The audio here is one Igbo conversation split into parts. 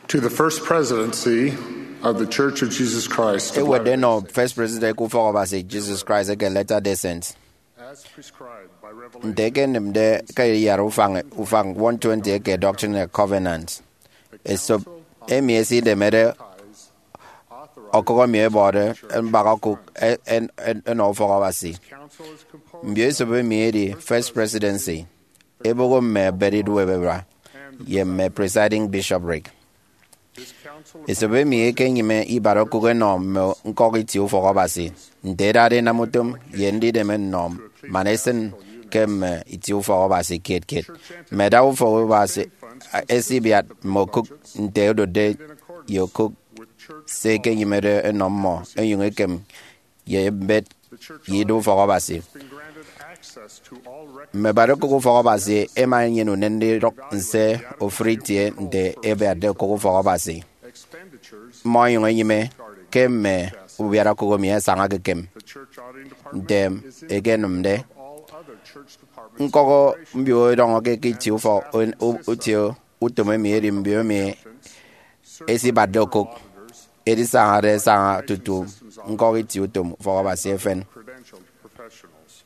To the First Presidency of the Church of Jesus Christ of Ewe no Latter-day First President ku for ba se Jesus Christ ke Latter-day Saints. Saints, as prescribed by Revelation, Ndeke nemde ke yar ufang 120 ke Doctrine and Covenant. So emiesi de mere ties okoko mi bode en bagaku en ofo ba se. council is composed Mbie so be mi di First Presidency. Ebogo me beri duwebra. Ye me presiding bishopric. this council Isobe mi ke nyime ibaro ku no mo nkogi ti ufo ba se. Ndeda de namutum yendi de men nom manesen kem iti ufo ba se kit. Meda ufo ba se esibiat mo cook ndedo de yo cook with church se ke nyime de nom mo enyunge kem ye bet the church yidu fo ba se. has been granted access to all records Me baro ku fo ba se e ma nyenu nende rok nse ofritie nde ebe ade ku fo ba se. expenditures. Mo yung nyime kem me ubiara ku mi sanga ke kem The church auditing department dem is in again de all other church departments nkoko mbio dongo ke ti ufo utio utome mi eri mbio mi esi badoko auditors, edi sanga tutu nkoko ti utom fo ba se fen credentialed professionals.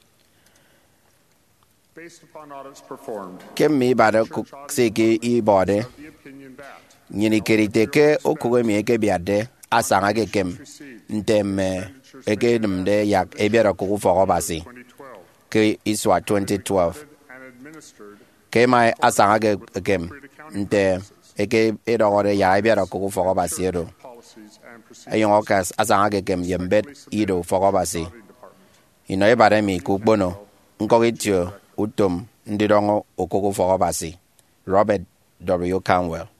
Based upon audits performed, kem mi bado ku se ke I bode the opinion that nyini kerite ke okugo mi ke biade asanga ke kem ntem ege nemde yak ebiara ku fo ba se 2012 ke iswa 2012 and administered ke mai asanga ke kem nte ege edore ya ebiara ku fo ba se do policies and procedures ayon okas asanga ke kem yembet ido fo ba se auditing department. ino ebare mi ku gbono nkogitio utom ndidongo okugo fo ba se Robert W. Canwell.